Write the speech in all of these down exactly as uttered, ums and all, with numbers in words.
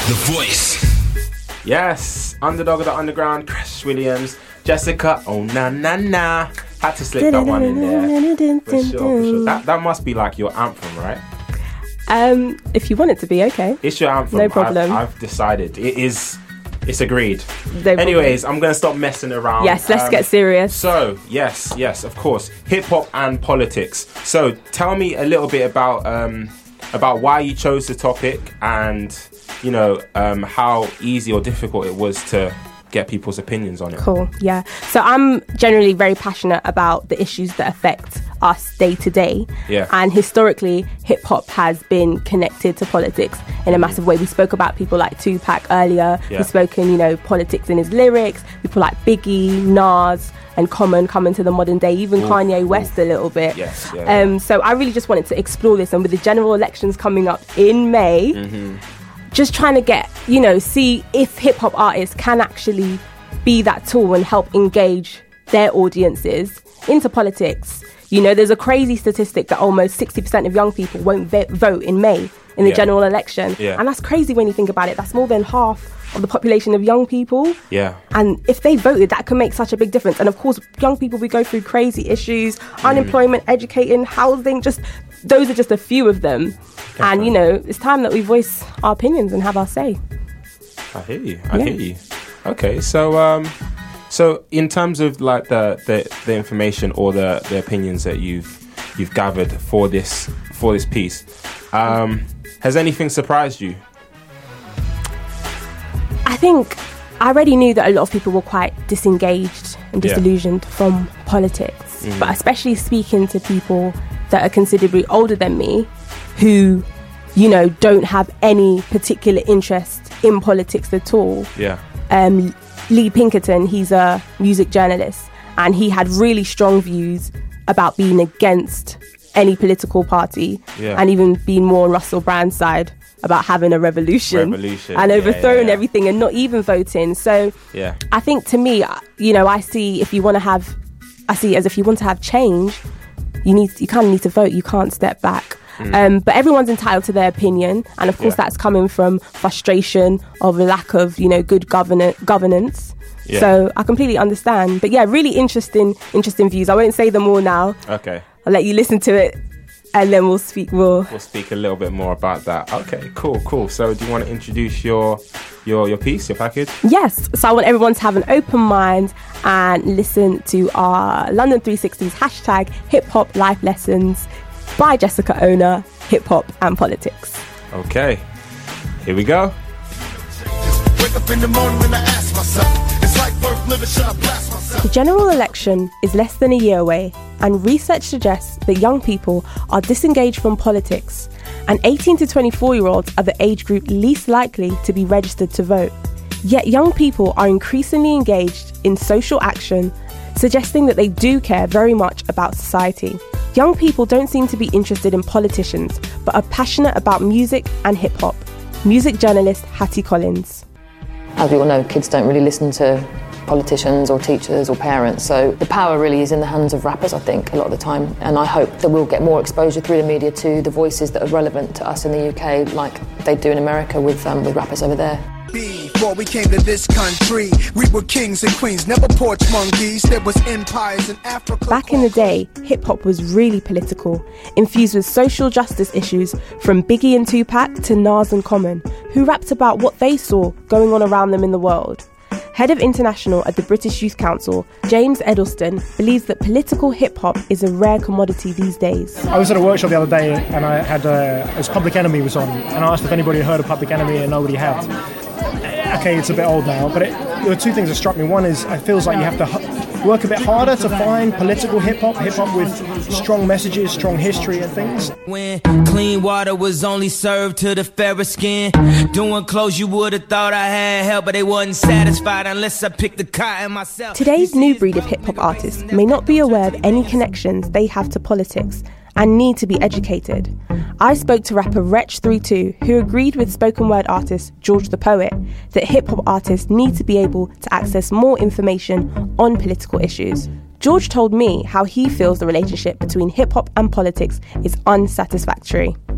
The Voice. Yes, Underdog of the Underground, Chris Williams, Jessica, oh na na na. Had to slip that one in there. For sure, for sure. That, that must be like your anthem, right? Um, if you want it to be, okay. It's your anthem. No problem. I've, I've decided. It is, it's agreed. No Anyways, problem. I'm going to stop messing around. Yes, let's um, get serious. So, yes, yes, of course. Hip-hop and politics. So, tell me a little bit about um, about why you chose the topic and, you know, um, how easy or difficult it was to get people's opinions on it. Cool, yeah. So I'm generally very passionate about the issues that affect us day to day. Yeah. And historically, hip hop has been connected to politics in a massive way. We spoke about people like Tupac earlier. Yeah. We've spoken, you know, politics in his lyrics. People like Biggie, Nas, and Common coming to the modern day. Even Ooh, Kanye ooh. West a little bit. Yes, yeah, um, so I really just wanted to explore this. And with the general elections coming up in May, Mm-hmm. just trying to get, you know, see if hip-hop artists can actually be that tool and help engage their audiences into politics. You know, there's a crazy statistic that almost sixty percent of young people won't ve- vote in May in the Yeah. general election. Yeah. And that's crazy when you think about it. That's more than half of the population of young people. Yeah. And if they voted, that can make such a big difference. And of course, young people, we go through crazy issues, unemployment, educating, housing, just those are just a few of them. Definitely. And, you know, it's time that we voice our opinions and have our say. I hear you. I Yeah. hear you. Okay, so um, so in terms of like the, the, the information or the, the opinions that you've you've gathered for this for this piece, um, has anything surprised you? I think I already knew that a lot of people were quite disengaged and Yeah. disillusioned from politics, Mm. but especially speaking to people that are considerably older than me who, you know, don't have any particular interest in politics at all. Yeah. Um, Lee Pinkerton, he's a music journalist, and he had really strong views about being against any political party, Yeah. and even being more on Russell Brand's side about having a revolution, Revolution, and yeah, overthrowing yeah, yeah. everything and not even voting. So Yeah. I think to me, you know, I see if you want to have, I see it as if you want to have change, you need, you kind of need to vote. You can't step back. Mm. Um, but everyone's entitled to their opinion, and of course Yeah. that's coming from frustration of lack of, you know, good govern- governance. Yeah. So I completely understand. But yeah, really interesting, interesting views. I won't say them all now. Okay. I'll let you listen to it, and then we'll speak more. We'll speak a little bit more about that. Okay, cool, cool. So do you want to introduce your your your piece, your package? Yes, so I want everyone to have an open mind and listen to our London three sixty's hashtag Hip Hop Life Lessons by Jessica Ona, Hip Hop and Politics. Okay, here we go. Wake up in the morning when I ask myself, it's like worth living, should I blast myself? The general election is less than a year away, and research suggests that young people are disengaged from politics, and eighteen to twenty-four year olds are the age group least likely to be registered to vote. Yet young people are increasingly engaged in social action, suggesting that they do care very much about society. Young people don't seem to be interested in politicians, but are passionate about music and hip hop. Music journalist Hattie Collins. As we all know, kids don't really listen to politicians or teachers or parents, so the power really is in the hands of rappers, I think, a lot of the time. And I hope that we'll get more exposure through the media to the voices that are relevant to us in the U K, like they do in America with um, with rappers over there. Before we came to this country, we were kings and queens, never porch monkeys. There was empires in Africa. Back in the day, hip-hop was really political, infused with social justice issues from Biggie and Tupac to Nas and Common, who rapped about what they saw going on around them in the world. Head of International at the British Youth Council, James Edelston, believes that political hip-hop is a rare commodity these days. I was at a workshop the other day and I had, uh, as Public Enemy was on, and I asked if anybody had heard of Public Enemy and nobody had. Okay, it's a bit old now, but it, there were two things that struck me. One is it feels like you have to h- work a bit harder to find political hip-hop, hip-hop with strong messages, strong history and things. When clean water was only served to the fairer skin, doing clothes you would have thought I had help, but they wasn't satisfied unless I picked the cotton myself. Today's new breed of hip-hop artists may not be aware of any connections they have to politics and need to be educated. I spoke to rapper Wretch thirty-two, who agreed with spoken word artist George the Poet that hip-hop artists need to be able to access more information on political issues. George told me how he feels the relationship between hip-hop and politics is unsatisfactory.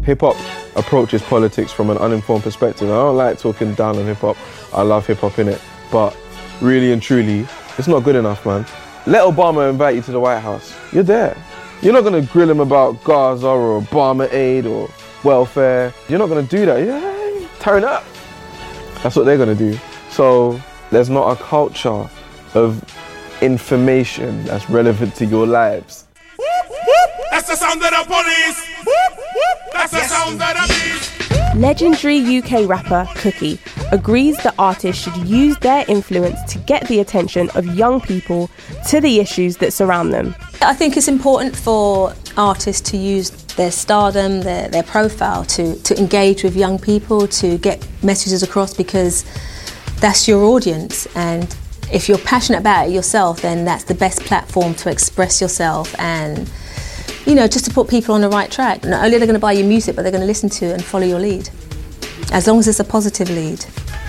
hip-hop approaches politics from an uninformed perspective. I don't like talking down on hip-hop. I love hip-hop, innit? But really and truly, it's not good enough, man. Let Obama invite you to the White House. You're there. You're not going to grill him about Gaza or Obama aid or welfare. You're not going to do that. Yeah, turn up. That's what they're going to do. So there's not a culture of information that's relevant to your lives. That's the sound of the police. That's the sound of the beast. Legendary U K rapper Cookie agrees that artists should use their influence to get the attention of young people to the issues that surround them. I think it's important for artists to use their stardom, their, their profile to, to engage with young people, to get messages across, because that's your audience. And if you're passionate about it yourself, then that's the best platform to express yourself and, you know, just to put people on the right track. Not only are they going to buy your music, but they're going to listen to it and follow your lead, as long as it's a positive lead.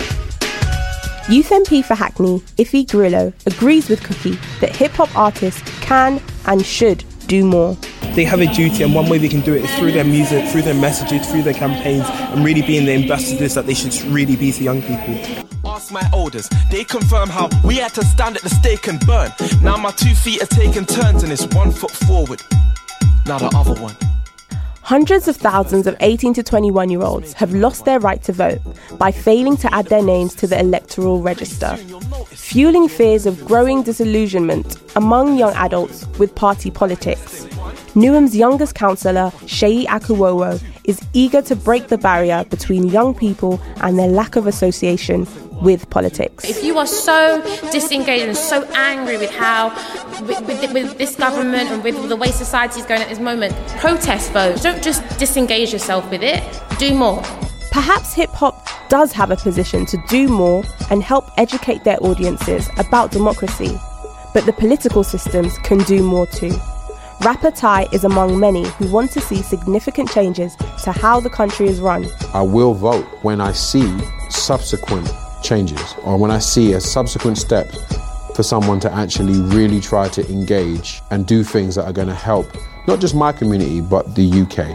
Youth M P for Hackney, Ife Grillo, agrees with Cookie that hip-hop artists can and should do more. They have a duty, and one way they can do it is through their music, through their messages, through their campaigns, and really being the ambassadors that they should really be to young people. Ask my elders, they confirm how we had to stand at the stake and burn. Now my two feet are taking turns and it's one foot forward, now the other one. Hundreds of thousands of eighteen to twenty-one year olds have lost their right to vote by failing to add their names to the electoral register, fueling fears of growing disillusionment among young adults with party politics. Newham's youngest councillor, Seyi Akuwowo, is eager to break the barrier between young people and their lack of association with politics. If you are so disengaged and so angry with how, with, with, with this government and with the way society is going at this moment, protest vote. Don't just disengage yourself with it, do more. Perhaps hip-hop does have a position to do more and help educate their audiences about democracy, but the political systems can do more too. Rapper Ty is among many who want to see significant changes to how the country is run. I will vote when I see subsequent changes, or when I see a subsequent step for someone to actually really try to engage and do things that are going to help not just my community but the U K.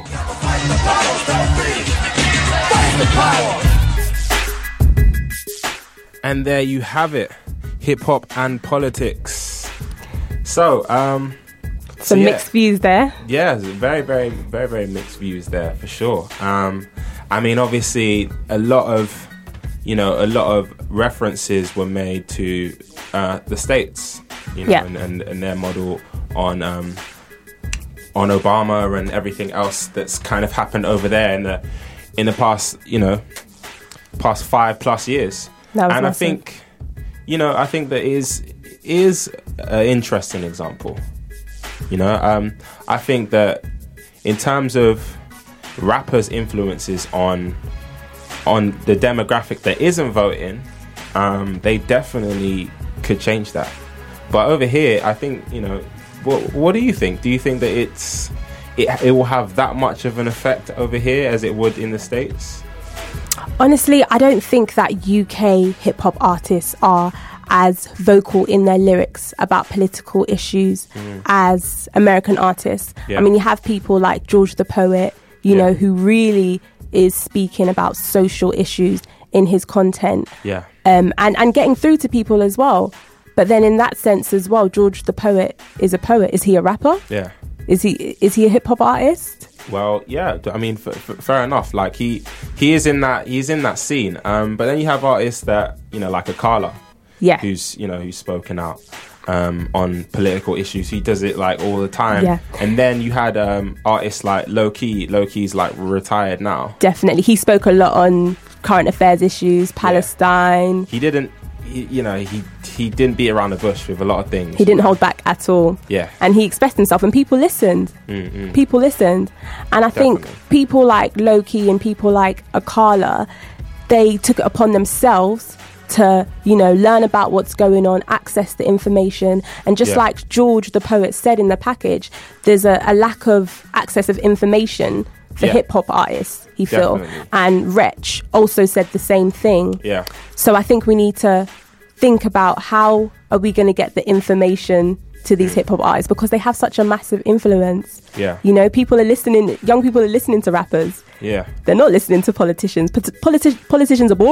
And there you have it, hip hop and politics. So, um, some so yeah, mixed views there. Yeah, very, very, very, very mixed views there for sure. Um, I mean, obviously, a lot of you know, a lot of references were made to uh, the States, you know, yeah. and, and, and their model on um, on Obama and everything else that's kind of happened over there in the in the past, you know, past five plus years. That was and massive. I think, you know, I think that is is an interesting example. You know, um, I think that in terms of rappers' influences on on the demographic that isn't voting, um, they definitely could change that. But over here, I think, you know, what, what do you think? Do you think that it's it, it will have that much of an effect over here as it would in the States? Honestly, I don't think that U K hip-hop artists are as vocal in their lyrics about political issues mm. as American artists. Yeah. I mean, you have people like George the Poet, you yeah. know, who really is speaking about social issues in his content, yeah, um, and and getting through to people as well. But then, in that sense as well, George the Poet is a poet. Is he a rapper? Yeah. Is he is he a hip hop artist? Well, yeah. I mean, f- f- fair enough. Like he he is in that he's in that scene. Um, but then you have artists that, you know, like Akala, yeah, who's you know who's spoken out um, on political issues. He does it like all the time. Yeah. And then you had um, artists like Low Key. Low Key's like retired now. Definitely, he spoke a lot on current affairs issues, Palestine. Yeah. He didn't. He, you know, he he didn't beat around the bush with a lot of things. He didn't hold back at all. Yeah. And he expressed himself, and people listened. Mm-hmm. People listened, and I Definitely. think people like Low Key and people like Akala, they took it upon themselves to, you know, learn about what's going on, access the information, and just Yeah. like George the Poet said in the package, there's a, a lack of access of information for Yeah. hip hop artists, he feel. Definitely. And Wretch also said the same thing. Yeah. So I think we need to think about how are we going to get the information to these hip hop artists because they have such a massive influence. Yeah. You know, people are listening, young people are listening to rappers. Yeah. They're not listening to politicians. Politi- politi- politicians are boring.